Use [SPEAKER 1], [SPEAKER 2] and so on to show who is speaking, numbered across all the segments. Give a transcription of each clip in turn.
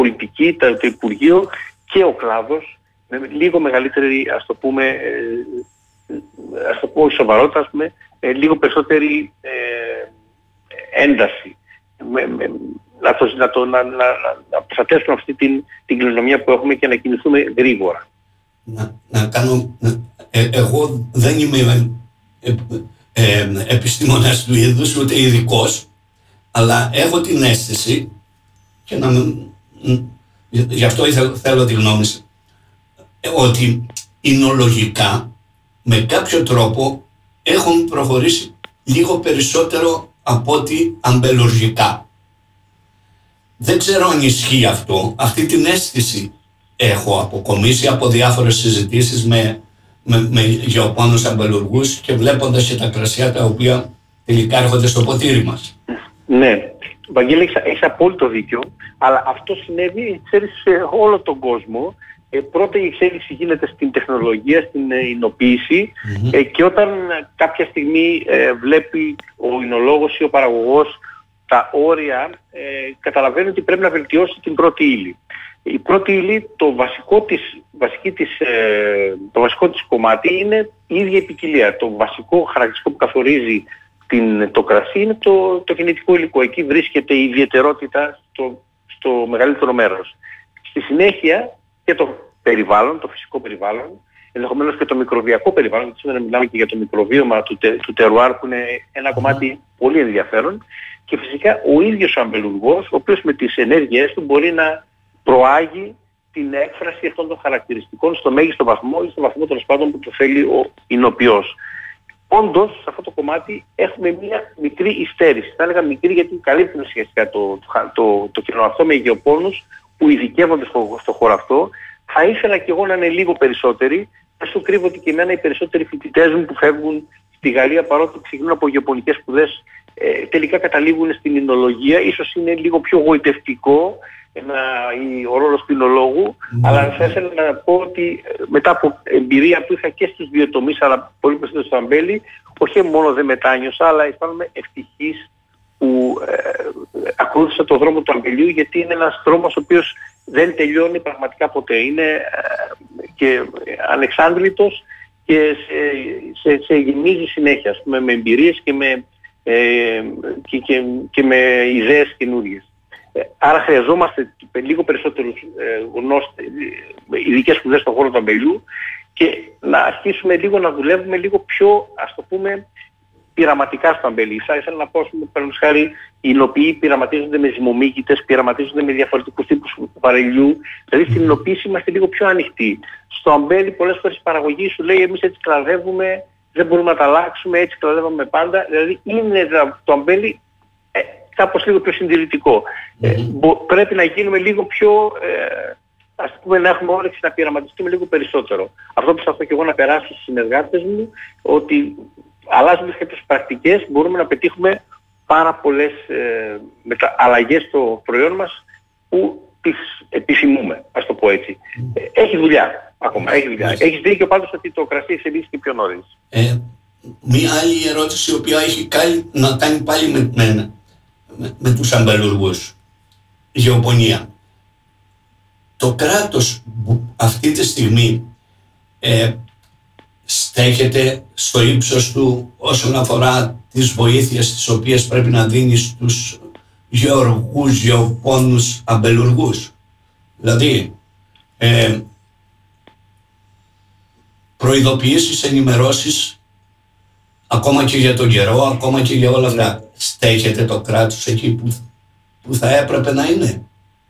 [SPEAKER 1] πολιτική, το Υπουργείο και ο κλάδος με λίγο μεγαλύτερη, ας το πούμε σοβαρότητα, λίγο περισσότερη ένταση. Να προστατεύσουμε αυτή την κληρονομιά που έχουμε και να κινηθούμε γρήγορα.
[SPEAKER 2] Εγώ δεν είμαι επιστήμονας του είδους, ούτε ειδικός, αλλά έχω την αίσθηση, και γι' αυτό θέλω τη γνώμη σας, ότι εινολογικά με κάποιο τρόπο έχουν προχωρήσει λίγο περισσότερο από ότι αμπελουργικά. Δεν ξέρω αν ισχύει αυτό. Αυτή την αίσθηση έχω αποκομίσει από διάφορες συζητήσεις με γεωπόνους αμπελουργούς και βλέποντας και τα κρασιά τα οποία τελικά έρχονται στο ποτήρι μας.
[SPEAKER 1] Ναι, Βαγγέλη, έχεις απόλυτο δίκιο, αλλά αυτό συνέβη, ξέρεις, σε όλο τον κόσμο. Πρώτα η εξέλιξη γίνεται στην τεχνολογία, στην εινοποίηση, και όταν κάποια στιγμή βλέπει ο εινολόγος ή ο παραγωγός τα όρια, καταλαβαίνει ότι πρέπει να βελτιώσει την πρώτη ύλη. Η πρώτη ύλη, το βασικό της κομμάτι είναι η ίδια η ποικιλία. Το βασικό χαρακτηριστικό που καθορίζει το κρασί είναι το γενετικό υλικό. Εκεί βρίσκεται η ιδιαιτερότητα στο μεγαλύτερο μέρος. Στη συνέχεια και το περιβάλλον, το φυσικό περιβάλλον, ενδεχομένως και το μικροβιακό περιβάλλον, γιατί σήμερα μιλάμε και για το μικροβίωμα του τερουάρ, που είναι ένα κομμάτι πολύ ενδιαφέρον, και φυσικά ο ίδιος ο αμπελουργός, ο οποίος με τις ενέργειές του μπορεί να προάγει την έκφραση αυτών των χαρακτηριστικών στο μέγιστο βαθμό ή στο βαθμό των σπάντων που το θέλει ο εινοποιός. Όντως, σε αυτό το κομμάτι έχουμε μια μικρή υστέρηση. Θα έλεγα μικρή, γιατί καλύπτουν ουσιαστικά το κοινό αυτό με γεωπόνους που ειδικεύονται στο χώρο αυτό. Θα ήθελα και εγώ να είναι λίγο περισσότεροι. Δεν σου κρύβω ότι και εμένα οι περισσότεροι φοιτητές μου που φεύγουν στη Γαλλία, παρότι ξεκινούν από γεωπονικές σπουδές, τελικά καταλήγουν στην εινολογία. Ίσως είναι λίγο πιο γοητευτικό ο ρόλος του εινολόγου, αλλά θα ήθελα να πω ότι μετά από εμπειρία που είχα και στους δύο τομείς, αλλά πολύ περισσότερο στο αμπέλι, όχι μόνο δεν μετάνιωσα, αλλά αισθάνομαι ευτυχής που ακολούθησα το δρόμο του αμπελιού, γιατί είναι ένας δρόμος ο οποίος δεν τελειώνει πραγματικά ποτέ. Είναι και ανεξάντλητος και σε γεμίζει συνέχεια, ας πούμε, με εμπειρίες και με ιδέες καινούριες. Άρα χρειαζόμαστε λίγο περισσότερους ειδικές σπουδές στον χώρο του αμπελιού και να αρχίσουμε λίγο να δουλεύουμε λίγο πιο, ας το πούμε, πειραματικά στο αμπέλι. Θα ήθελα να πω, παραδείγματος χάρη, οι υλοποιοί πειραματίζονται με ζυμομύκητες, πειραματίζονται με διαφορετικούς τύπους βαρελιού. Δηλαδή στην υλοποίηση είμαστε λίγο πιο ανοιχτοί. Στο αμπέλι πολλές φορές η παραγωγή σου λέει εμείς έτσι κλαδεύουμε, δεν μπορούμε να τα αλλάξουμε, έτσι κλαδεύαμε πάντα. Δηλαδή είναι το αμπέλι κάπως λίγο πιο συντηρητικό. Πρέπει να γίνουμε λίγο πιο, ας πούμε, να έχουμε όρεξη να πειραματιστούμε λίγο περισσότερο. Αυτό προσπαθώ και εγώ να περάσω στους συνεργάτες μου, ότι αλλάζοντας κάποιες πρακτικές μπορούμε να πετύχουμε πάρα πολλές αλλαγές στο προϊόν μας που τις επιθυμούμε, ας το πω έτσι. Έχει δουλειά ακόμα, έχει δουλειά. Έχεις δίκιο πάντως ότι το κρασί εξελίσσεται πιο νωρίς.
[SPEAKER 2] Μία άλλη ερώτηση, η οποία έχει να κάνει πάλι με τους αμπελουργούς. Γεωπονία. Το κράτος αυτή τη στιγμή στέκεται στο ύψος του όσον αφορά τις βοήθειες τις οποίες πρέπει να δίνει στους γεωργούς, γεωπόνους, αμπελουργούς. Δηλαδή, προειδοποιήσεις, ενημερώσεις, ακόμα και για τον καιρό, ακόμα και για όλα αυτά. Στέκεται το κράτος εκεί που θα έπρεπε να είναι.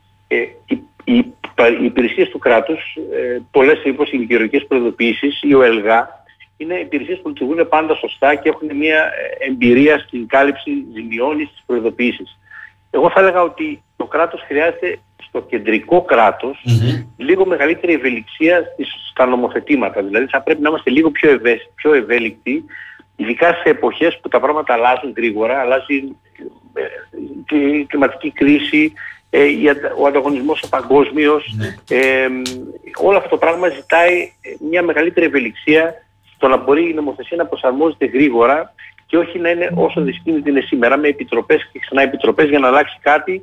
[SPEAKER 1] Οι υπηρεσίες του κράτους, πολλές όπως οι γεωργικές προειδοποιήσεις ή ο ΕΛΓΑ, είναι υπηρεσίες που λειτουργούν πάντα σωστά και έχουν μια εμπειρία στην κάλυψη ζημιών ή στις προειδοποιήσεις. Εγώ θα έλεγα ότι το κράτος χρειάζεται στο κεντρικό κράτος λίγο μεγαλύτερη ευελιξία στα νομοθετήματα. Δηλαδή θα πρέπει να είμαστε λίγο πιο ευέλικτοι, ειδικά σε εποχές που τα πράγματα αλλάζουν γρήγορα, αλλάζει η κλιματική κρίση, ο ανταγωνισμός ο παγκόσμιος, όλο αυτό το πράγμα ζητάει μια μεγαλύτερη ευελιξία στο να μπορεί η νομοθεσία να προσαρμόζεται γρήγορα και όχι να είναι όσο δυσκίνητη είναι σήμερα με επιτροπές και ξανά επιτροπές για να αλλάξει κάτι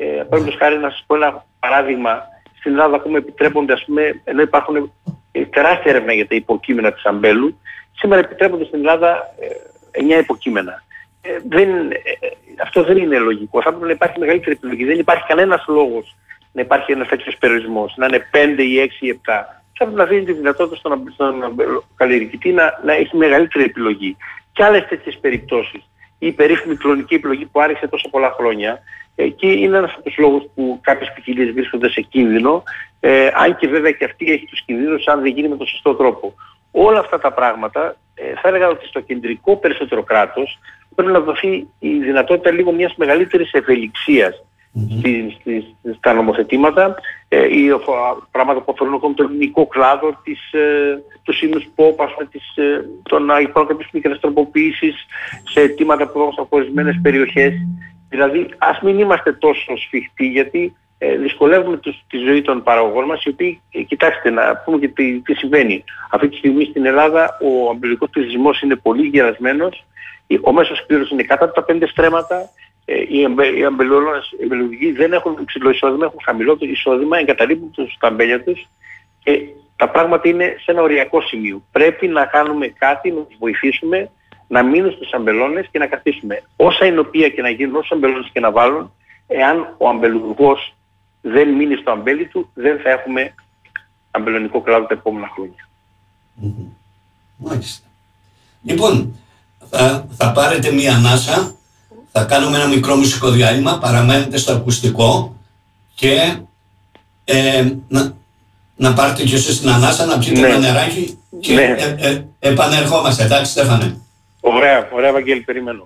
[SPEAKER 1] Παραδείγματος χάρη, να σας πω ένα παράδειγμα. Στην Ελλάδα ακόμα επιτρέπονται, ας πούμε, ενώ υπάρχουν τεράστια έρευνα για τα υποκείμενα της αμπέλου, σήμερα επιτρέπονται στην Ελλάδα 9 υποκείμενα. Αυτό δεν είναι λογικό. Θα πρέπει να υπάρχει μεγαλύτερη επιλογή. Δεν υπάρχει κανένας λόγος να υπάρχει ένας τέτοιος περιορισμός, να είναι 5 ή 6 ή 7. Θα πρέπει να δίνει τη δυνατότητα στον καλλιεργητή να έχει μεγαλύτερη επιλογή. Και άλλες τέτοιες περιπτώσεις. Η περίφημη κλονική επιλογή που άρχισε τόσα πολλά χρόνια, και είναι ένας από τους λόγους που κάποιες ποικιλίες βρίσκονται σε κίνδυνο, αν και βέβαια και αυτή έχει τους κινδύνους αν δεν γίνει με τον σωστό τρόπο. Όλα αυτά τα πράγματα, θα έλεγα ότι στο κεντρικό περισσότερο κράτος πρέπει να δοθεί η δυνατότητα λίγο μιας μεγαλύτερης ευελιξίας στα νομοθετήματα, πράγματα που αφορούν ακόμη τον ελληνικό κλάδο, του σύνους pop, των υπάρχουν κάποιες μικρές τροποποιήσεις σε αιτήματα που έχουν από ορισμένες περιοχές. Δηλαδή, ας μην είμαστε τόσο σφιχτοί, γιατί δυσκολεύουμε τη ζωή των παραγωγών μας, οι οποίοι, κοιτάξτε, να πούμε και τι συμβαίνει. Αυτή τη στιγμή στην Ελλάδα ο αμπελουργικός πληθυσμός είναι πολύ γερασμένος, ο μέσος κλήρος είναι κάτω από τα 5 στρέμματα, οι αμπελουργοί δεν έχουν υψηλό εισόδημα, έχουν χαμηλό εισόδημα, εγκαταλείπουν τα αμπέλια τους και τα πράγματα είναι σε ένα οριακό σημείο. Πρέπει να κάνουμε κάτι, να τους βοηθήσουμε να μείνουν στους αμπελώνες και να καθίσουμε. Όσα εινοποιεία και να γίνουν, όσους αμπελώνες και να βάλουν, εάν ο αμπελουργός δεν μείνει στο αμπέλι του, δεν θα έχουμε αμπελονικό κλάδο τα επόμενα χρόνια.
[SPEAKER 2] Μάλιστα. Λοιπόν, θα πάρετε μία ανάσα, θα κάνουμε ένα μικρό μουσικό διάλειμμα, παραμένετε στο ακουστικό και να πάρετε και εσείς την ανάσα, να πιείτε ένα νεράκι και επανερχόμαστε. Εντάξει, Στέφανε?
[SPEAKER 1] Ωραία, Βαγγέλη, περιμένω.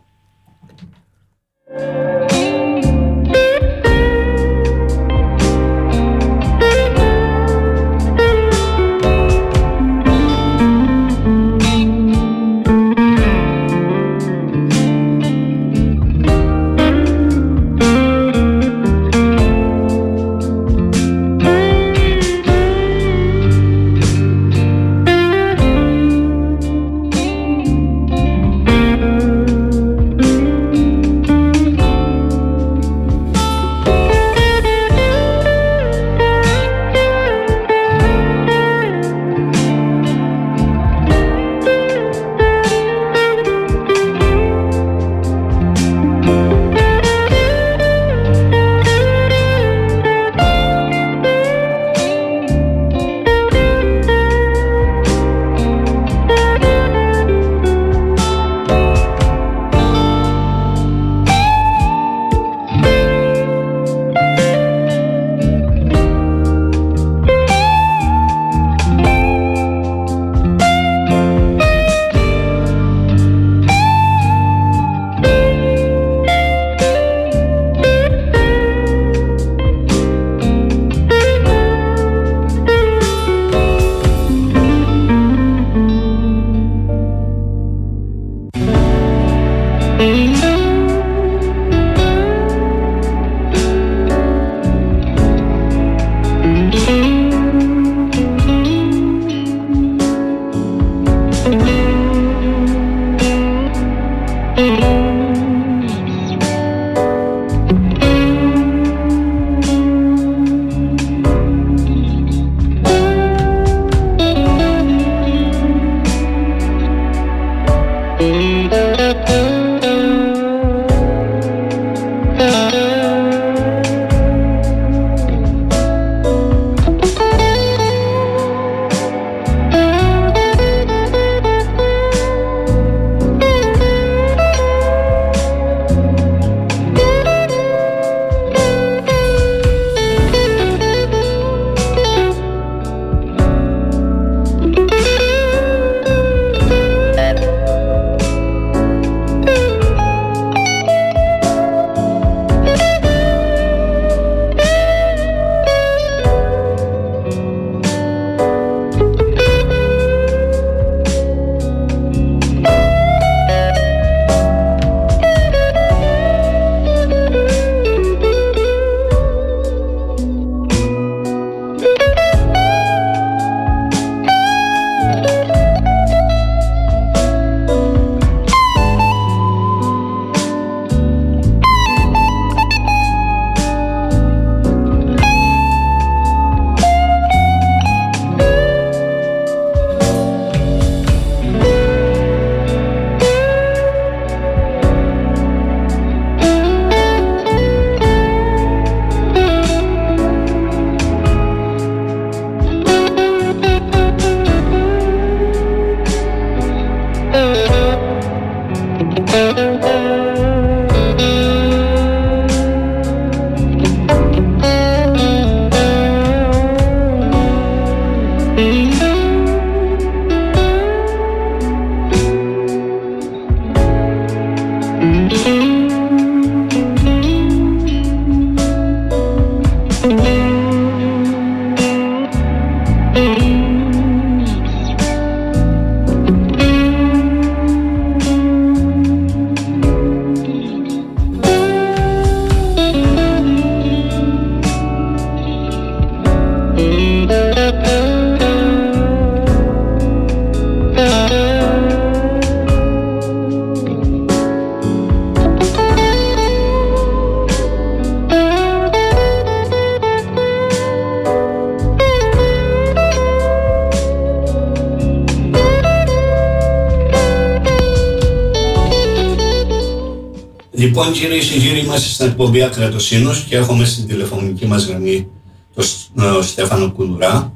[SPEAKER 2] Λοιπόν, κυρίες και κύριοι, είμαστε στην εκπομπή Ακρατοσύνος και έχουμε στην τηλεφωνική μας γραμμή τον Στέφανο Κουλουρά.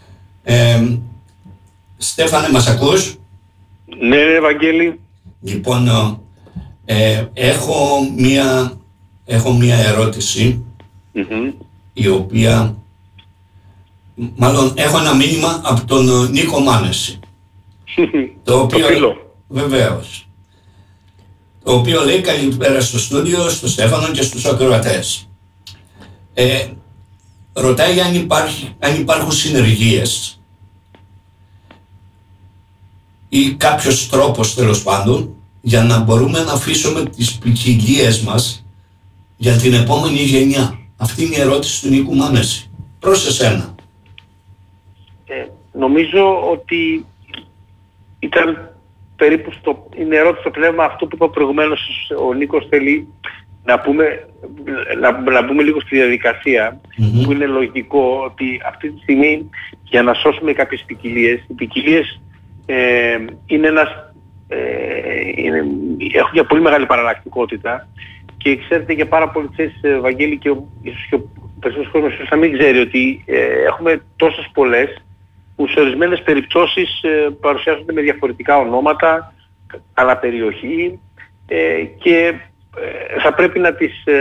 [SPEAKER 2] Στέφανε, μας ακούς?
[SPEAKER 1] Ναι, Ευαγγέλη.
[SPEAKER 2] Λοιπόν, έχω μία ερώτηση, η οποία, μάλλον έχω ένα μήνυμα από τον Νίκο Μάνεση. Το οποίο, βεβαίως, το οποίο λέει καλησπέρα στο στούντιο, στο Στέφανο και στους ακροατές. Ρωτάει αν υπάρχουν συνεργίες ή κάποιος τρόπος, τέλος πάντων, για να μπορούμε να αφήσουμε τις ποικιλίες μας για την επόμενη γενιά. Αυτή είναι η ερώτηση του Νίκου Μάνεση. Προς εσένα.
[SPEAKER 1] Νομίζω ότι ήταν περίπου είναι ερώτηση στο πνεύμα αυτό που είπα προηγουμένως. Ο Νίκος θέλει να μπούμε λίγο στη διαδικασία, που είναι λογικό ότι αυτή τη στιγμή για να σώσουμε κάποιες ποικιλίες, οι ποικιλίες έχουν μια πολύ μεγάλη παραλλακτικότητα και ξέρετε για πάρα πολλές θέσεις, Βαγγέλη, και ίσως και ο περισσότερος κόσμος να μην ξέρει ότι έχουμε τόσες πολλές που σε ορισμένες περιπτώσεις παρουσιάζονται με διαφορετικά ονόματα, αναπεριοχή, και θα πρέπει να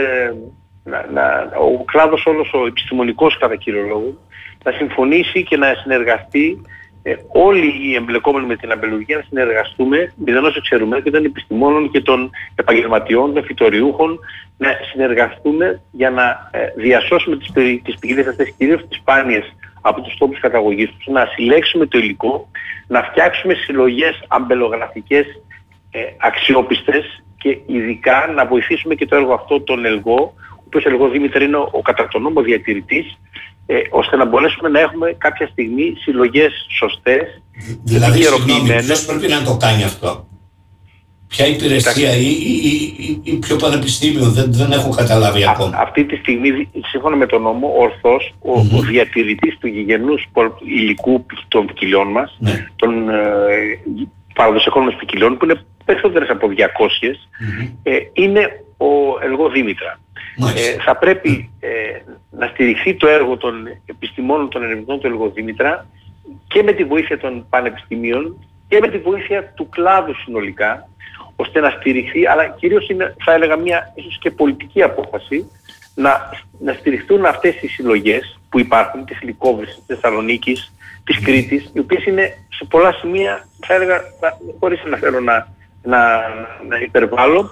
[SPEAKER 1] ο κλάδος όλος, ο επιστημονικός κατά κύριο λόγο, να συμφωνήσει και να συνεργαστεί, όλοι οι εμπλεκόμενοι με την αμπελουργία, να συνεργαστούμε, μηδενός εξαιρουμένου και των επιστημόνων και των επαγγελματιών, των φυτοριούχων, να συνεργαστούμε για να διασώσουμε τις ποικιλίες αυτές, κυρίως τις σπάνιες, από τους τόπους καταγωγής τους, να συλλέξουμε το υλικό, να φτιάξουμε συλλογές αμπελογραφικές αξιόπιστες και ειδικά να βοηθήσουμε και το έργο αυτό τον ΕΛΓΟ, ο οποίος ΕΛΓΟ Δήμητρα είναι ο κατά τον νόμο διατηρητής, ώστε να μπορέσουμε να έχουμε κάποια στιγμή συλλογές σωστές.
[SPEAKER 2] Δηλαδή, συγγνώμη, ποιος πρέπει να το κάνει αυτό? Ποια υπηρεσία ή ποιο πανεπιστήμιο? Δεν έχω καταλάβει ακόμα. Αυτή
[SPEAKER 1] τη στιγμή, σύμφωνα με τον νόμο, ορθώς ο διατηρητής του γηγενούς υλικού των ποικιλιών μας, των παραδοσιακών μας ποικιλιών, που είναι περισσότερες από 200, είναι ο ΕΛΓΟ Δήμητρα. Θα πρέπει να στηριχθεί το έργο των επιστημόνων, των ερευνητών του ΕΛΓΟ Δήμητρα και με τη βοήθεια των πανεπιστημίων και με τη βοήθεια του κλάδου συνολικά, ώστε να στηριχθεί, αλλά κυρίως είναι, θα έλεγα, μια ίσως και πολιτική απόφαση, να στηριχθούν αυτές οι συλλογές που υπάρχουν, της Λυκόβρης, της Θεσσαλονίκης, της Κρήτης, οι οποίες είναι σε πολλά σημεία, θα έλεγα, χωρίς να θέλω να υπερβάλλω,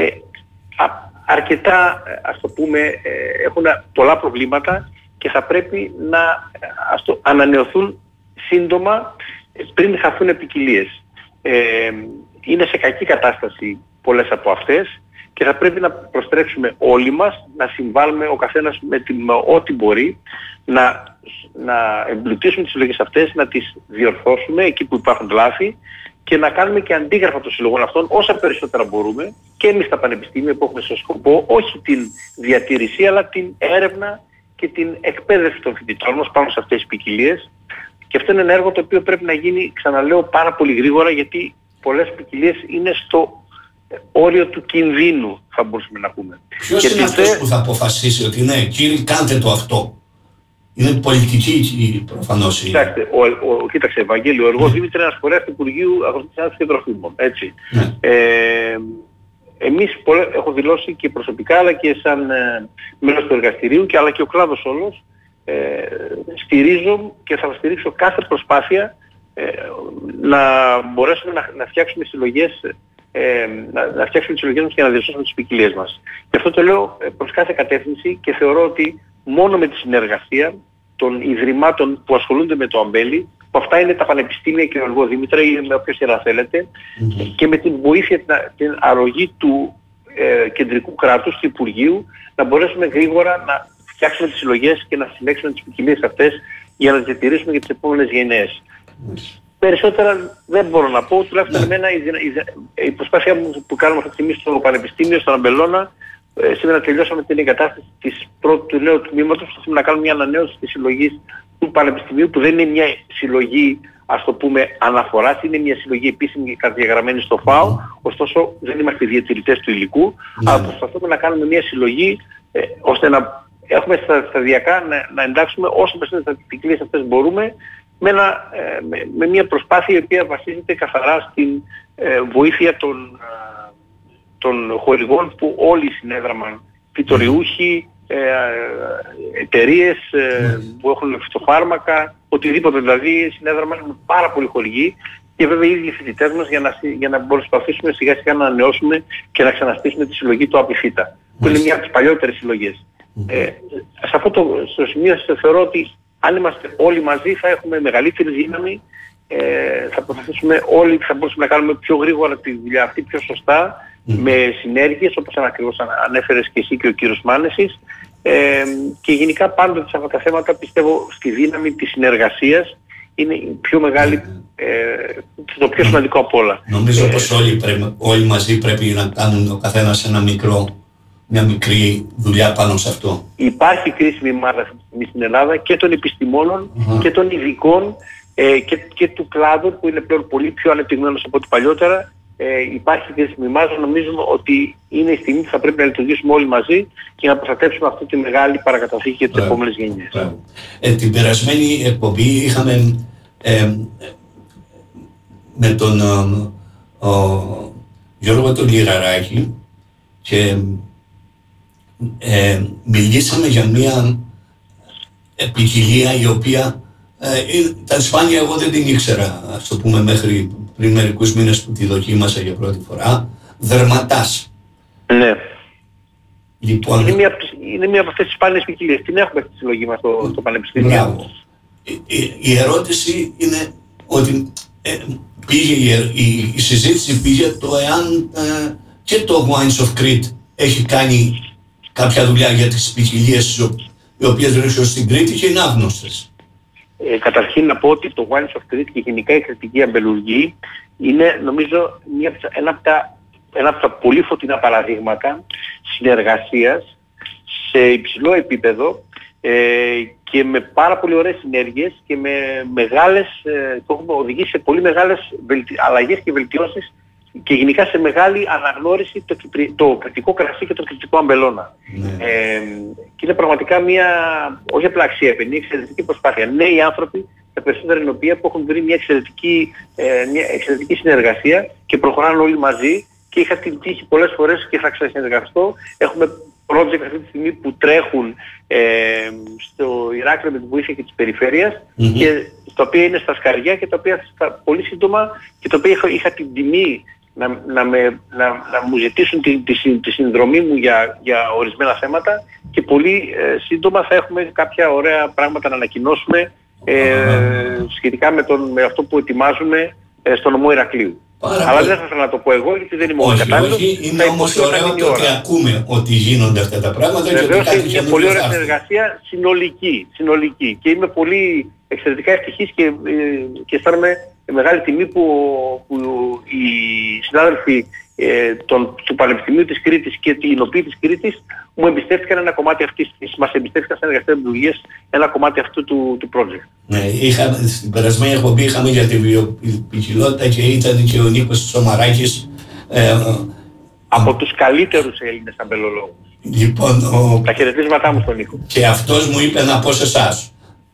[SPEAKER 1] αρκετά, ας το πούμε, έχουν πολλά προβλήματα και θα πρέπει να ανανεωθούν σύντομα πριν χαθούν ποικιλίες. Είναι σε κακή κατάσταση πολλές από αυτές και θα πρέπει να προστρέξουμε όλοι μας, να συμβάλλουμε ο καθένας με ό,τι μπορεί, να εμπλουτίσουμε τις συλλογές αυτές, να τις διορθώσουμε εκεί που υπάρχουν λάθη και να κάνουμε και αντίγραφα των συλλογών αυτών όσα περισσότερα μπορούμε και εμείς στα πανεπιστήμια που έχουμε στο σκοπό όχι την διατήρηση αλλά την έρευνα και την εκπαίδευση των φοιτητών μας πάνω σε αυτές τις ποικιλίες. Και αυτό είναι ένα έργο το οποίο πρέπει να γίνει, ξαναλέω, πάρα πολύ γρήγορα, γιατί πολλές ποικιλίες είναι στο όριο του κινδύνου, θα μπορούσαμε να πούμε.
[SPEAKER 2] Ποιος είναι αυτός που θα αποφασίσει ότι ναι, κύριε, κάντε το αυτό? Είναι πολιτική προφανώς.
[SPEAKER 1] Κοιτάξτε, κοίταξε, Ευαγγέλιο, ο ΕΛΓΟ Δήμητρα είναι ένας φορέας του Υπουργείου Αγροτικής και Τροφίμων, έτσι. Εμείς έχω δηλώσει και προσωπικά αλλά και σαν μέλος του εργαστηρίου αλλά και ο κλάδος όλος, στηρίζω και θα στηρίξω κάθε προσπάθεια να μπορέσουμε να φτιάξουμε συλλογές, να φτιάξουμε τις συλλογές μας και να διασώσουμε τις ποικιλίες μας. Και αυτό το λέω προς κάθε κατεύθυνση και θεωρώ ότι μόνο με τη συνεργασία των ιδρυμάτων που ασχολούνται με το αμπέλι, που αυτά είναι τα πανεπιστήμια και ο ΕΛΓΟ Δήμητρα ή με όποια σειρά θέλετε, και με την βοήθεια, την αρρωγή του κεντρικού κράτους, του Υπουργείου, να μπορέσουμε γρήγορα να φτιάξουμε τις συλλογές και να συλλέξουμε τις ποικιλίες αυτές για να τις διατηρήσουμε για τις επόμενες γενναίες. Περισσότερα δεν μπορώ να πω, τουλάχιστον εμένα η προσπάθεια μου που κάνουμε αυτή τη στιγμή στο Πανεπιστήμιο, στον Αμπελώνα, σήμερα τελειώσαμε την εγκατάσταση του νέου τμήματος, θέλουμε να κάνουμε μια ανανέωση της συλλογής του Πανεπιστημίου, που δεν είναι μια συλλογή ας το πούμε, αναφοράς. Είναι μια συλλογή επίσημη και καταγεγραμμένη στο ΦΑΟ, ωστόσο δεν είμαστε διατηρητές του υλικού, αλλά προσπαθούμε να κάνουμε μια συλλογή ώστε να έχουμε σταδιακά να εντάξουμε όσο περισσότερες ποικιλίες αυτές μπορούμε, με μια προσπάθεια η οποία βασίζεται καθαρά στην βοήθεια των χορηγών που όλοι συνέδραμαν, φυτοριούχοι, εταιρείες που έχουν φυτοφάρμακα, οτιδήποτε δηλαδή συνέδραμαν με πάρα πολλοί χορηγοί, και βέβαια οι ίδιοι φοιτητές μας για να προσπαθήσουμε σιγά σιγά να ανανεώσουμε και να ξαναστήσουμε τη συλλογή του Απιφύτα, που είναι μια από τις παλιότερες συλλογές. Σε αυτό το σημείο θεωρώ ότι αν είμαστε όλοι μαζί θα έχουμε μεγαλύτερη δύναμη, θα προσπαθήσουμε όλοι, θα μπορούσαμε να κάνουμε πιο γρήγορα τη δουλειά αυτή, πιο σωστά, με συνέργειες, όπως ακριβώς ανέφερες και εσύ και ο κύριος Μάνεσης, και γενικά πάντοτε σε αυτά τα θέματα πιστεύω στη δύναμη της συνεργασίας. Είναι η πιο μεγάλη, το πιο σημαντικό από όλα.
[SPEAKER 2] Νομίζω πως όλοι μαζί πρέπει να κάνουν ο καθένας μια μικρή δουλειά πάνω σε αυτό. Υπάρχει
[SPEAKER 1] κρίσιμη μάζα στην Ελλάδα και των επιστημόνων και των ειδικών και του κλάδου, που είναι πλέον πολύ πιο ανεπτυγμένος από ό,τι παλιότερα. Υπάρχει κρίσιμη μάζα. Νομίζουμε ότι είναι η στιγμή που θα πρέπει να λειτουργήσουμε όλοι μαζί και να προστατεύσουμε αυτή τη μεγάλη παρακαταθήκη για τις επόμενες γενιές.
[SPEAKER 2] Την περασμένη εκπομπή είχαμε με τον Γιώργο τον Λιραράκη και μιλήσαμε για μια ποικιλία η οποία ήταν σπάνια, εγώ δεν την ήξερα, ας το πούμε, μέχρι πριν μερικούς μήνες που τη δοκίμασα για πρώτη φορά. Δερματάς.
[SPEAKER 1] Ναι.
[SPEAKER 2] Λοιπόν,
[SPEAKER 1] είναι μια από αυτές τις σπάνιες ποικιλίες. Την έχουμε στη συλλογή μας στο Πανεπιστήμιο.
[SPEAKER 2] Η ερώτηση είναι ότι η συζήτηση πήγε το εάν και το Wines of Crete έχει κάνει κάποια δουλειά για τις ποικιλίες οι οποίες βρίσκονται στην Κρήτη και είναι άγνωστες.
[SPEAKER 1] Καταρχήν να πω ότι το Wines of Crete και γενικά η κρητική αμπελουργή είναι, νομίζω, ένα από τα πολύ φωτεινά παραδείγματα συνεργασίας σε υψηλό επίπεδο και με πάρα πολύ ωραίες συνέργειες και με μεγάλες, το έχουμε οδηγήσει σε πολύ μεγάλες αλλαγές και βελτιώσεις και γενικά σε μεγάλη αναγνώριση το κρητικό κρασί και το κρητικό αμπελώνα. Και είναι πραγματικά μια, όχι απλά αξιέπαινη, μια εξαιρετική προσπάθεια. Νέοι άνθρωποι, τα περισσότερα είναι οποία που έχουν βρει μια εξαιρετική συνεργασία και προχωράνε όλοι μαζί, και είχα την τύχη πολλές φορές και θα ξανασυνεργαστώ. Έχουμε project αυτή τη στιγμή που τρέχουν στο Ηράκλειο με τη βοήθεια και της περιφέρειας, και τα οποία είναι στα σκαριά και τα οποία πολύ σύντομα, και τα οποία είχα την τιμή να μου ζητήσουν τη συνδρομή μου για ορισμένα θέματα, και πολύ σύντομα θα έχουμε κάποια ωραία πράγματα να ανακοινώσουμε σχετικά με αυτό που ετοιμάζουμε στο νομό Ηρακλείου. Αλλά δεν θα ήθελα να το πω εγώ, γιατί δεν είμαι ο κατάλληλος.
[SPEAKER 2] Όχι, είναι όμως ωραίο το ότι ακούμε ότι γίνονται αυτά τα πράγματα.
[SPEAKER 1] Βεβαίως είναι μια πολύ ωραία συνεργασία συνολική, και είμαι πολύ εξαιρετικά ευτυχής και αισθάνομαι μεγάλη τιμή που οι συνάδελφοι του Πανεπιστημίου της Κρήτης και την ΟΠΗ της Κρήτης μου εμπιστεύτηκαν ένα κομμάτι μας εμπιστεύτηκαν σαν εργαστές λειτουργίες ένα κομμάτι αυτού του project.
[SPEAKER 2] Ναι, στην περασμένη εκπομπή είχαμε για τη βιοποικιλότητα και ήταν και ο Νίκος Σομαράκης
[SPEAKER 1] από τους καλύτερους Έλληνες αμπελολόγους.
[SPEAKER 2] Λοιπόν,
[SPEAKER 1] τα χαιρετίσματά μου στον Νίκο.
[SPEAKER 2] Και αυτός μου είπε να πω σε εσάς.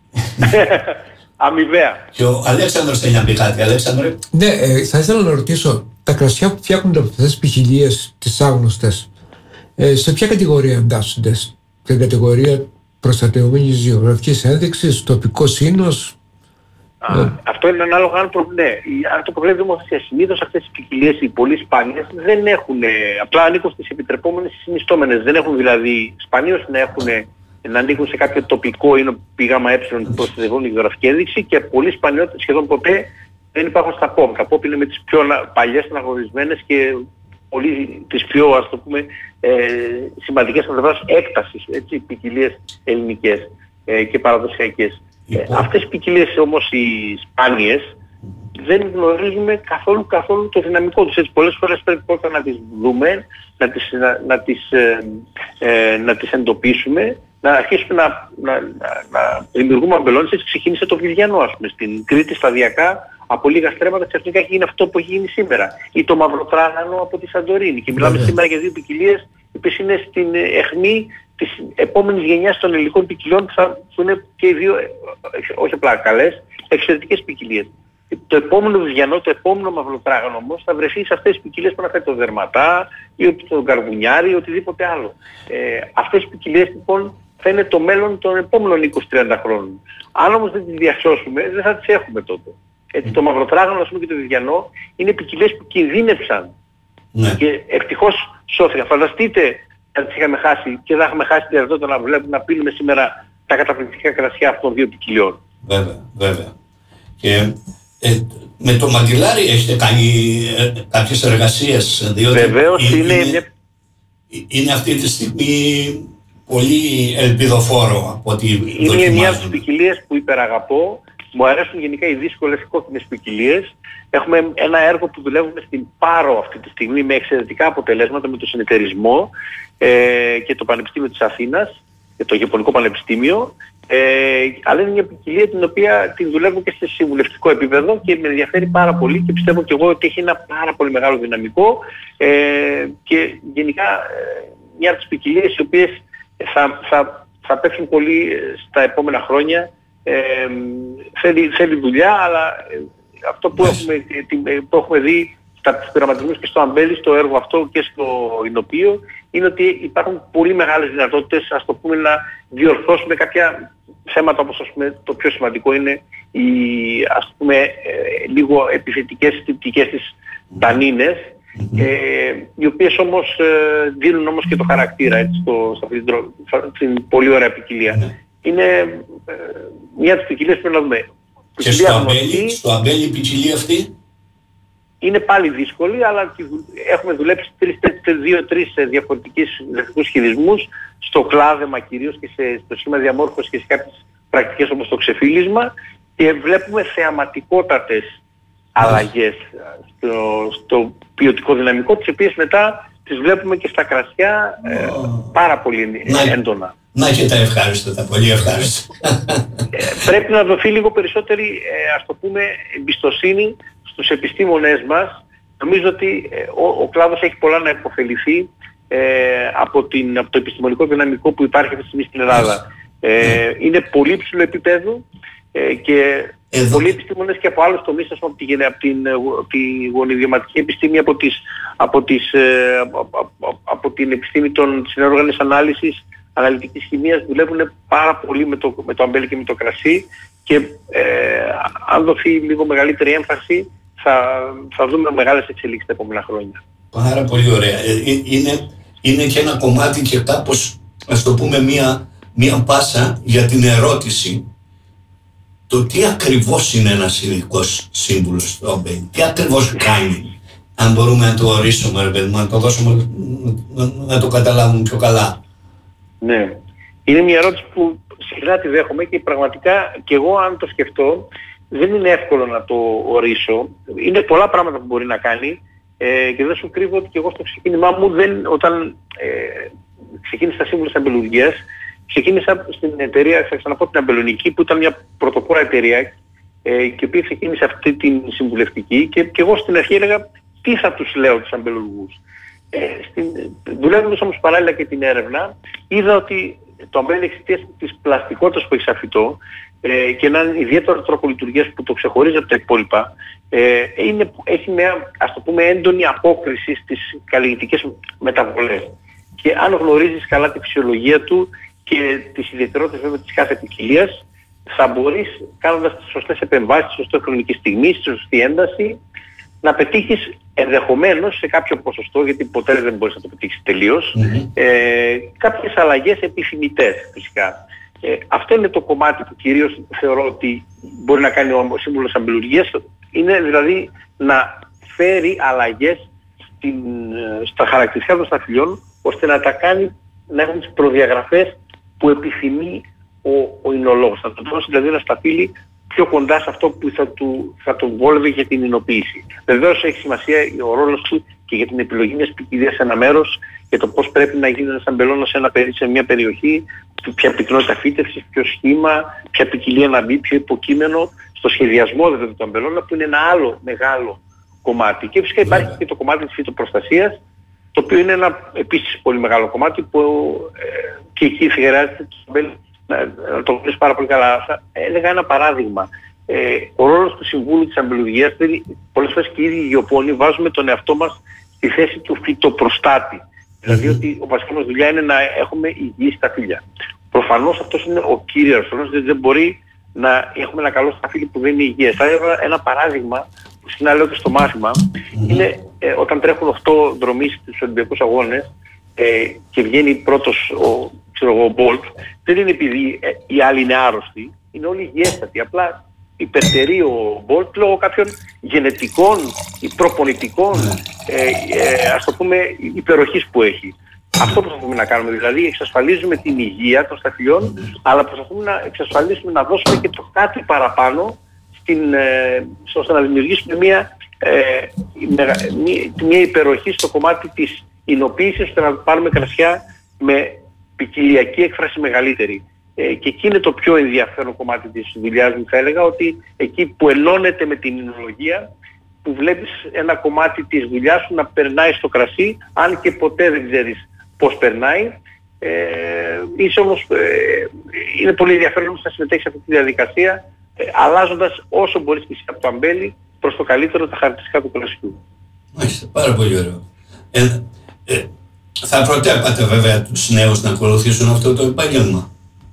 [SPEAKER 1] Αμοιβαία.
[SPEAKER 2] Και ο Αλέξανδρος θέλει να πει κάτι. Αλέξανδρε.
[SPEAKER 3] Ναι, θα ήθελα να ρωτήσω, τα κρασιά που φτιάχνονται από αυτές τις ποικιλίες, τις άγνωστες, σε ποια κατηγορία εντάσσονται? Στην κατηγορία προστατευόμενης γεωγραφικής ένδειξης, τοπικό σύνος?
[SPEAKER 1] Αυτό είναι ανάλογα αν το προβλέπει η νομοθεσία. Συνήθως αυτές τις ποικιλίες, οι πολύ σπάνιες, δεν έχουν, απλά ανήκουν στις επιτρεπόμενες συνιστόμενες. Δεν έχουν δηλαδή σπανίως να ανήκουν σε κάποιο τοπικό ή π.γ. προστατευόμενη γεωγραφική ένδειξη, και πολύ σπανιότερα, σχεδόν ποτέ δεν υπάρχουν στα POP. Τα POP είναι με τις πιο παλιές αναγνωρισμένες και πολύ τις πιο, ας το πούμε, σημαντικές από πλευράς έκτασης, ποικιλίες ελληνικές και παραδοσιακές. Αυτές οι ποικιλίες όμως οι σπάνιες δεν γνωρίζουμε καθόλου το δυναμικό τους. Πολλές φορές πρέπει πρώτα να τις δούμε, να τις εντοπίσουμε, να αρχίσουμε να δημιουργούμε αμπελώνες. Έτσι ξεκίνησε το Βιλιανό, ας πούμε, στην Κρήτη σταδιακά, από λίγα στρέμματα ξαφνικά έχει γίνει αυτό που έχει γίνει σήμερα. Ή το μαυροτράγανο από τη Σαντορίνη. Και μιλάμε σήμερα για δύο ποικιλίες, οι οποίες είναι στην αιχμή της επόμενης γενιάς των ελληνικών ποικιλιών, που είναι και οι δύο, όχι απλά καλές, εξαιρετικές ποικιλίες. Το επόμενο Βιλιανό, το επόμενο μαυροτράγανο όμως θα βρεθεί σε αυτές τις ποικιλίες που αναφέρει το Δερματά ή το Καρβουνιάρι ή οτιδήποτε άλλο. Αυτές τις ποικιλίες λοιπόν θα είναι το μέλλον των επόμενων 20-30 χρόνων. Αν όμως δεν τις διασώσουμε, δεν θα τις έχουμε τότε. Έτσι, το μαυροτράγανο, ας πούμε, και το Βιλιανό είναι ποικιλίες που κινδύνευσαν. Ναι. Και ευτυχώς σώθηκαν. Φανταστείτε αν τις είχαμε χάσει και δεν είχαμε χάσει τη δυνατότητα να βλέπουμε, να πίνουμε σήμερα τα καταπληκτικά κρασιά αυτών των δύο ποικιλιών.
[SPEAKER 2] Βέβαια. Και με το μαντιλάρι έχετε κάνει κάποιες εργασίες, διότι
[SPEAKER 1] βεβαίως
[SPEAKER 2] είναι αυτή τη στιγμή πολύ ελπιδοφόρο από ό,τι δοκιμάζουμε.
[SPEAKER 1] Είναι μια από τις ποικιλίες που υπεραγαπώ. Μου αρέσουν γενικά οι δύσκολες κόκκινες ποικιλίες. Έχουμε ένα έργο που δουλεύουμε στην Πάρο αυτή τη στιγμή με εξαιρετικά αποτελέσματα, με το συνεταιρισμό και το Πανεπιστήμιο της Αθήνας και το Ιαπωνικό Πανεπιστήμιο. Αλλά είναι μια ποικιλία την οποία την δουλεύω και σε συμβουλευτικό επίπεδο και με ενδιαφέρει πάρα πολύ και πιστεύω και εγώ ότι έχει ένα πάρα πολύ μεγάλο δυναμικό και γενικά μια από τις ποικιλίες οι οποίες θα πέφτουν πολύ στα επόμενα χρόνια. Θέλει δουλειά, αλλά αυτό που έχουμε δει στους πειραματισμούς και στο Αμπέλι, στο έργο αυτό και στο Ινωπείο, είναι ότι υπάρχουν πολύ μεγάλες δυνατότητες, ας το πούμε, να διορθώσουμε κάποια θέματα, όπως ας πούμε το πιο σημαντικό είναι οι, ας το πούμε, λίγο επιθετικές τυπικές της τανίνες, οι οποίες όμως δίνουν όμως και το χαρακτήρα, έτσι, στην πολύ ωραία ποικιλία. Είναι μια από τις ποικιλίες που πρέπει να δούμε.
[SPEAKER 2] Και στο Αμπέλι η ποικιλία αυτή
[SPEAKER 1] είναι πάλι δύσκολη, αλλά έχουμε δουλέψει 2-3 διαφορετικούς χειρισμούς, στο κλάδεμα κυρίως και στο σχήμα διαμόρφωσης και σε κάποιες πρακτικές όπως το ξεφύλισμα, και βλέπουμε θεαματικότατες αλλαγές στο ποιοτικό δυναμικό, τις οποίες μετά τις βλέπουμε και στα κρασιά πάρα πολύ έντονα.
[SPEAKER 2] Να και τα ευχάριστα, τα πολύ ευχάριστα.
[SPEAKER 1] Πρέπει να δοθεί λίγο περισσότερη, ας το πούμε, εμπιστοσύνη στους επιστήμονές μας. Νομίζω ότι ο κλάδος έχει πολλά να υποφεληθεί από το επιστημονικό δυναμικό που υπάρχει αυτή τη στιγμή στην Ελλάδα. Είναι πολύ ψηλό επίπεδο και πολλοί επιστήμονες και από άλλους τομείς, ας πούμε, από τη γονιδιωματική επιστήμη, από την επιστήμη των συνέργανης ανάλυσης, αναλυτικής χημίας, δουλεύουν πάρα πολύ με το αμπέλι και με το κρασί και αν δοθεί λίγο μεγαλύτερη έμφαση θα δούμε μεγάλες εξελίξεις τα επόμενα χρόνια.
[SPEAKER 2] Πάρα πολύ ωραία. Είναι και ένα κομμάτι και κάπως, ας το πούμε, μία πάσα για την ερώτηση, το τι ακριβώς είναι ένας ειδικός σύμβουλος στο αμπέλι, τι ακριβώς κάνει, αν μπορούμε να το ορίσουμε, να το δώσουμε, να το καταλάβουμε πιο καλά.
[SPEAKER 1] Ναι. Είναι μια ερώτηση που συχνά τη δέχομαι και πραγματικά και εγώ, αν το σκεφτώ, δεν είναι εύκολο να το ορίσω. Είναι πολλά πράγματα που μπορεί να κάνει και δεν σου κρύβω ότι και εγώ στο ξεκίνημά μου, όταν ξεκίνησα σύμβουλος αμπελουργίας, ξεκίνησα στην εταιρεία, θα ξαναπώ, την Αμπελονική, που ήταν μια πρωτοπόρα εταιρεία και η οποία ξεκίνησε αυτή την συμβουλευτική και εγώ στην αρχή έλεγα τι θα τους λέω τους αμπελουργούς. Δουλεύοντας όμως παράλληλα και την έρευνα, είδα ότι το αμπέλι εξαιτίας της πλαστικότητας που έχει σαν φυτό και έναν ιδιαίτερο τρόπο λειτουργίας που το ξεχωρίζει από τα υπόλοιπα, έχει μια, ας το πούμε, έντονη απόκριση στις καλλιεργητικές μεταβολές. Και αν γνωρίζεις καλά τη φυσιολογία του και τις ιδιαιτερότητες βέβαια της κάθε ποικιλίας, θα μπορείς, κάνοντας τις σωστές επεμβάσεις, στη σωστή χρονική στιγμή, στη σωστή ένταση, να πετύχεις ενδεχομένως σε κάποιο ποσοστό, γιατί ποτέ δεν μπορείς να το πετύχεις τελείως, κάποιες αλλαγές επιθυμητές φυσικά. Αυτό είναι το κομμάτι που κυρίως θεωρώ ότι μπορεί να κάνει ο σύμβουλος αμπελουργίας, είναι δηλαδή να φέρει αλλαγές στα χαρακτηριστικά των σταφυλιών, ώστε να τα κάνει να έχουν τις προδιαγραφές που επιθυμεί ο εινολόγος. Να το δώσει δηλαδή ένα σταφύλι πιο κοντά σε αυτό που θα τον βόλευε για την εινοποίηση. Βεβαίως έχει σημασία ο ρόλος του και για την επιλογή μιας ποικιλίας σε ένα μέρος, για το πώς πρέπει να γίνει ένας αμπελώνας σε μια περιοχή, ποια πυκνότητα φύτευσης, ποιο σχήμα, ποια ποικιλία να μπει, ποιο υποκείμενο, στο σχεδιασμό δηλαδή του αμπελώνα, που είναι ένα άλλο μεγάλο κομμάτι. Και φυσικά υπάρχει και το κομμάτι της φυτοπροστασίας, το οποίο είναι ένα επίσης πολύ μεγάλο κομμάτι που και εκεί χρειάζεται να το γνωρίζει πάρα πολύ καλά. Θα έλεγα ένα παράδειγμα. Ο ρόλος του Συμβούλου της Αμπελουργίας, πολλές φορές και οι ίδιοι γεωπόνοι βάζουμε τον εαυτό μας στη θέση του φυτοπροστάτη. Δηλαδή ότι ο βασικός μας δουλειά είναι να έχουμε υγιή σταφύλια. Προφανώς αυτός είναι ο κύριος ρόλος, δηλαδή δεν μπορεί να έχουμε ένα καλό σταφύλι που δεν είναι υγιές. Θα έλεγα ένα παράδειγμα που συχνά λέω και στο μάθημα, είναι όταν τρέχουν 8 δρομείς στους Ολυμπιακούς Αγώνες και βγαίνει πρώτος ο Μπολτ, δεν είναι επειδή οι άλλοι είναι άρρωστοι, είναι όλοι υγιέστατοι. Απλά υπερτερεί ο Μπολτ λόγω κάποιων γενετικών ή προπονητικών ας το πούμε υπεροχής που έχει. Αυτό προσπαθούμε να κάνουμε, δηλαδή εξασφαλίζουμε την υγεία των σταφυλιών, αλλά προσπαθούμε να εξασφαλίσουμε να δώσουμε και το κάτι παραπάνω ώστε να δημιουργήσουμε μια υπεροχή στο κομμάτι της εινοποίησης, ώστε να πάρουμε κρασιά με ποικιλιακή έκφραση μεγαλύτερη. Και εκεί είναι το πιο ενδιαφέρον κομμάτι της δουλειάς μου, θα έλεγα, ότι εκεί που ενώνεται με την εινολογία, που βλέπεις ένα κομμάτι της δουλειάς σου να περνάει στο κρασί, αν και ποτέ δεν ξέρεις πώς περνάει. Είναι πολύ ενδιαφέρον όμως να συμμετέχεις σε αυτή τη διαδικασία, αλλάζοντας όσο μπορείς και εσύ από το αμπέλι προς το καλύτερο τα χαρακτηριστικά του κρασιού.
[SPEAKER 2] Μάλιστα, πάρα πολύ ωραίο. Θα προτρέπατε βέβαια τους νέους να ακολουθήσουν αυτό το επάγγελμα?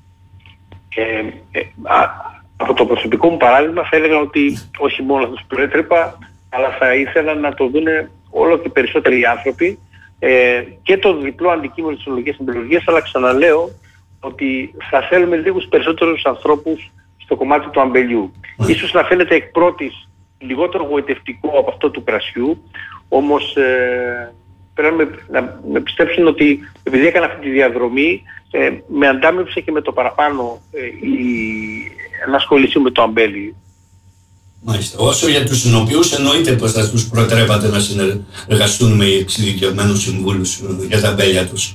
[SPEAKER 1] Από το προσωπικό μου παράδειγμα θα έλεγα ότι όχι μόνο θα τους προέτρεπα, αλλά θα ήθελα να το δουν όλο και περισσότεροι άνθρωποι, και το διπλό αντικείμενο της ορολογίας και εμπειρολογίας, αλλά ξαναλέω ότι θα θέλουμε λίγους περισσότερους ανθρώπους στο κομμάτι του αμπελιού. Ίσως να φαίνεται εκ πρώτης λιγότερο γοητευτικό από αυτό του κρασιού, όμως πρέπει να με πιστέψουν ότι επειδή έκανα αυτή τη διαδρομή, με αντάμεψε και με το παραπάνω η ενασχόλησή με το αμπέλι.
[SPEAKER 2] Μάλιστα. Όσο για τους συνοποιούς, εννοείται πως θα τους προτρέπατε να συνεργαστούν με εξειδικευμένους συμβούλους για τα αμπέλια τους.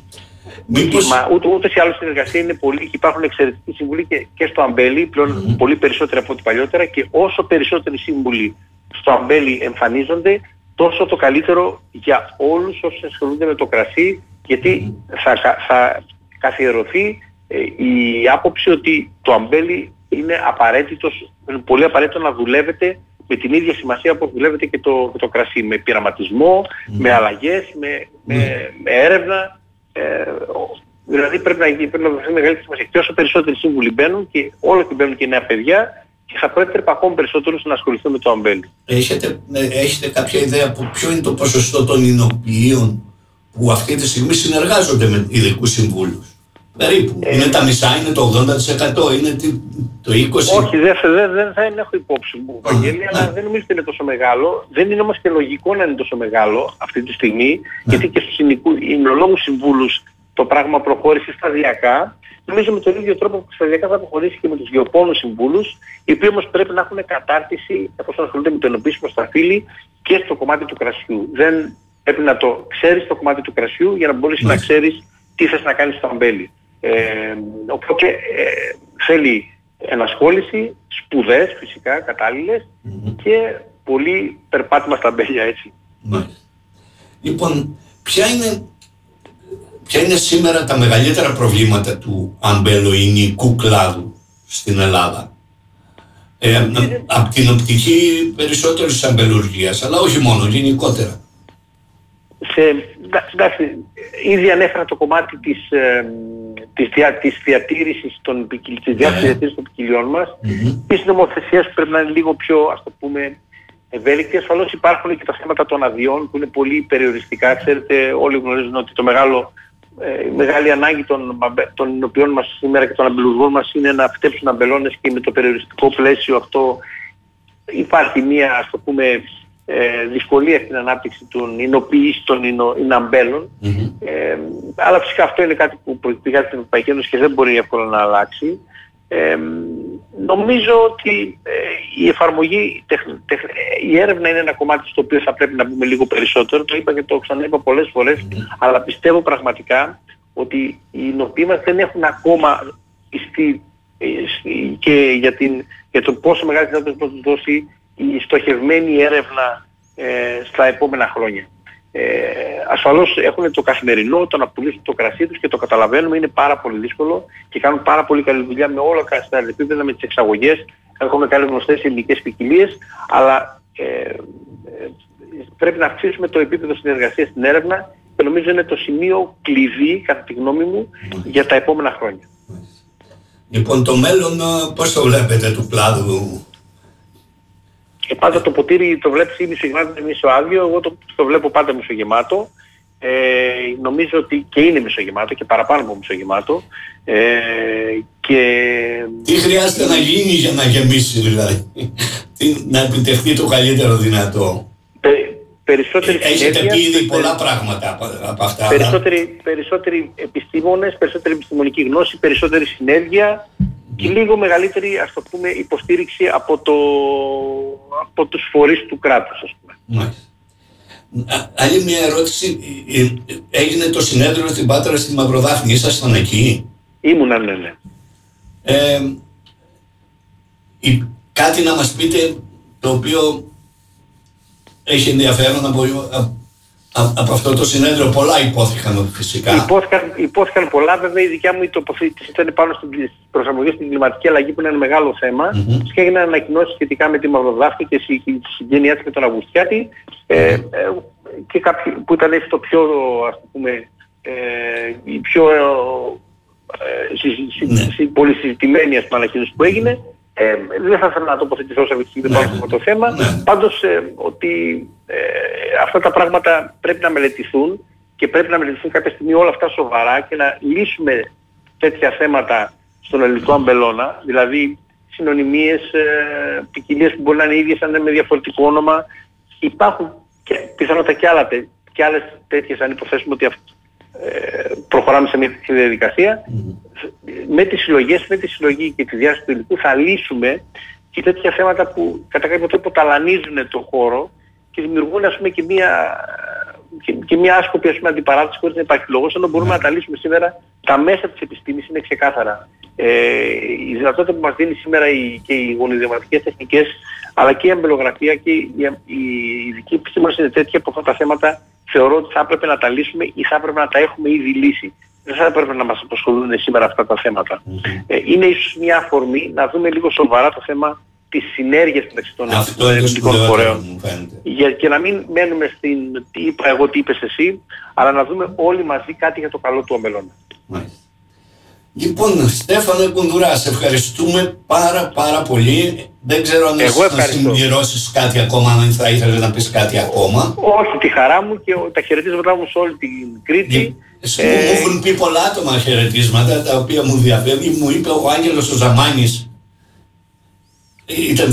[SPEAKER 1] Ούτως ή άλλως η συνεργασία είναι πολύ και υπάρχουν εξαιρετικοί συμβουλοί και στο αμπέλι, πλέον πολύ περισσότεροι από ό,τι παλιότερα, και όσο περισσότεροι σύμβουλοι στο αμπέλι εμφανίζονται, τόσο το καλύτερο για όλους όσους ασχολούνται με το κρασί, γιατί θα καθιερωθεί η άποψη ότι το αμπέλι είναι πολύ απαραίτητο να δουλεύετε με την ίδια σημασία που δουλεύετε και το κρασί, με πειραματισμό, με αλλαγές, με έρευνα. Δηλαδή πρέπει να δοθεί μεγαλύτερη σημασία. Και όσο περισσότεροι σύμβουλοι μπαίνουν, και όλο και μπαίνουν και νέα παιδιά, και θα πρότρεπα ακόμη περισσότερους να ασχοληθούν με το αμπέλι.
[SPEAKER 2] Έχετε κάποια ιδέα από ποιο είναι το ποσοστό των εινοποιείων που αυτή τη στιγμή συνεργάζονται με ειδικούς συμβούλους? Περίπου. Είναι τα μισά, είναι το 80%, είναι το 20%?
[SPEAKER 1] Όχι, δεν θα έχω υπόψη μου, Βαγγέλη, αλλά δεν νομίζω ότι είναι τόσο μεγάλο. Δεν είναι όμως και λογικό να είναι τόσο μεγάλο αυτή τη στιγμή, γιατί και στους εινολόγους συμβούλους το πράγμα προχώρησε σταδιακά. Νομίζω με τον ίδιο τρόπο που σταδιακά θα προχωρήσει και με τους γεωπόνους συμβούλους, οι οποίοι όμως πρέπει να έχουν κατάρτιση εφόσον ασχολούνται με το ενοποιήσιμο σταφύλι και στο κομμάτι του κρασιού. Δεν πρέπει να το ξέρεις το κομμάτι του κρασιού για να μπορείς να ξέρεις τι θες να κάνεις στο αμπέλι. Οπότε θέλει ενασχόληση, σπουδές φυσικά κατάλληλες και πολύ περπάτημα στα αμπέλια, έτσι.
[SPEAKER 2] Λοιπόν, ποια είναι σήμερα τα μεγαλύτερα προβλήματα του αμπελοϊνικού κλάδου στην Ελλάδα? Από την οπτική περισσότερο της αμπελουργίας, αλλά όχι μόνο, γενικότερα.
[SPEAKER 1] Εντάξει, ήδη ανέφερα το κομμάτι της διατήρησης των ποικιλιών μας. Τις νομοθεσίες πρέπει να είναι λίγο πιο, ας το πούμε, ευέλικτες. Ασφαλώς υπάρχουν και τα θέματα των αδειών που είναι πολύ περιοριστικά. Ξέρετε, όλοι γνωρίζουν ότι η μεγάλη ανάγκη των οποίων μας σήμερα και των αμπελουργών μας είναι να φυτέψουν αμπελώνες, και με το περιοριστικό πλαίσιο αυτό υπάρχει μία, ας το πούμε, δυσκολία στην ανάπτυξη των εινοποιήσεων των αμπέλων. Αλλά φυσικά αυτό είναι κάτι που προεκτικά στην Ευρωπαϊκή Ένωση και δεν μπορεί εύκολα να αλλάξει. Νομίζω ότι η εφαρμογή, η έρευνα είναι ένα κομμάτι στο οποίο θα πρέπει να μπούμε λίγο περισσότερο. Το είπα και το ξαναείπα πολλές φορές, αλλά πιστεύω πραγματικά ότι οι νοποί μας δεν έχουν ακόμα και για το πόσο μεγάλη δυνατότητα θα τους δώσει η στοχευμένη έρευνα στα επόμενα χρόνια. Ασφαλώς έχουν το καθημερινό, το να πουλήσουν το κρασί τους και το καταλαβαίνουμε, είναι πάρα πολύ δύσκολο και κάνουν πάρα πολύ καλή δουλειά με όλα τα επίπεδα, με τις εξαγωγές. Έχουμε κάνει γνωστές ελληνικές ποικιλίες, αλλά πρέπει να αυξήσουμε το επίπεδο συνεργασίας στην έρευνα και νομίζω είναι το σημείο κλειδί, κατά τη γνώμη μου, για τα επόμενα χρόνια.
[SPEAKER 2] Λοιπόν, το μέλλον πώς το βλέπετε του κλάδου?
[SPEAKER 1] Πάντα το ποτήρι το βλέπεις ή μισογεμάτο ή μισοάδιο, εγώ το βλέπω πάντα μισογεμάτο. Νομίζω ότι και είναι μισογεμάτο και παραπάνω από μισογεμάτο.
[SPEAKER 2] Τι χρειάζεται να γίνει για να γεμίσει δηλαδή? Να επιτευχθεί το καλύτερο δυνατό? Έχετε πει ήδη πολλά πράγματα από αυτά.
[SPEAKER 1] Περισσότεροι επιστήμονες, περισσότερη επιστημονική γνώση, περισσότερη συνέργεια και λίγο μεγαλύτερη, ας το πούμε, υποστήριξη από τους φορείς του κράτους, ας πούμε.
[SPEAKER 2] Μάλιστα. Άλλη μια ερώτηση. Έγινε το συνέδριο στην Πάτρα στη Μαυροδάφνη. Ήσασταν εκεί?
[SPEAKER 1] Ήμουνα, ναι.
[SPEAKER 2] Κάτι να μας πείτε το οποίο έχει ενδιαφέρον από αυτό το συνέδριο? Πολλά υπόθηκαν φυσικά.
[SPEAKER 1] Υπόθηκαν πολλά, βέβαια η δικιά μου η τοποθέτηση ήταν πάνω στην προσαρμογή στην κλιματική αλλαγή που είναι ένα μεγάλο θέμα. Και έγιναν ανακοινώσεις σχετικά με τη Μαυροδάφνη και τη συγγένειά της με τον Αυγουστιάτη και κάποιοι που ήταν στο πιο, ας το πούμε, η πιο πολύ συζητημένη ανακοίνωση που έγινε. Δεν θα ήθελα να τοποθετηθώ σε αυτή τη στιγμή αυτό το θέμα. Πάντως ότι αυτά τα πράγματα πρέπει να μελετηθούν και πρέπει να μελετηθούν κάποια στιγμή όλα αυτά σοβαρά και να λύσουμε τέτοια θέματα στον ελληνικό αμπελώνα, δηλαδή συνωνυμίες, ποικιλίες που μπορεί να είναι ίδιες αν είναι με διαφορετικό όνομα. Υπάρχουν πιθανότατα και άλλες τέτοιες, αν υποθέσουμε ότι προχωράμε σε μια τέτοια διαδικασία. Με τις συλλογές, με τη συλλογή και τη διάσταση του υλικού θα λύσουμε και τέτοια θέματα που κατά κάποιο τρόπο ταλανίζουν το χώρο και δημιουργούν, ας πούμε, και μια άσκοπη, ας πούμε, αντιπαράθεση χωρίς να υπάρχει λόγος, ενώ μπορούμε να τα λύσουμε σήμερα. Τα μέσα της επιστήμης είναι ξεκάθαρα. Η δυνατότητα που μας δίνει σήμερα και οι γονιδιωματικές τεχνικές, αλλά και η αμπελογραφία και η ειδική επιστήμονες είναι τέτοια που αυτά τα θέματα θεωρώ ότι θα έπρεπε να τα λύσουμε ή θα έπρεπε να τα έχουμε ήδη λύσει. Δεν θα έπρεπε να μας απασχολούν σήμερα αυτά τα θέματα. Είναι ίσως μια αφορμή να δούμε λίγο σοβαρά το θέμα της συνέργειας μεταξύ των ελληνικών φορέων. Και να μην μένουμε στην τι είπα εγώ, τι είπες εσύ, αλλά να δούμε όλοι μαζί κάτι για το καλό του αμπελώνα.
[SPEAKER 2] Λοιπόν, Στέφανε Κουνδουρά, σε ευχαριστούμε πάρα πολύ. Δεν ξέρω αν θα συμπληρώσεις κάτι ακόμα, αν θα ήθελες να πεις κάτι ακόμα.
[SPEAKER 1] Όχι, τη χαρά μου και τα χαιρετίσματά μου σε όλη την Κρήτη.
[SPEAKER 2] Μου έχουν πει πολλά άτομα χαιρετίσματα, τα οποία μου διαφεύγει. Μου είπε ο Άγγελος ο Ζαμάνης, ήταν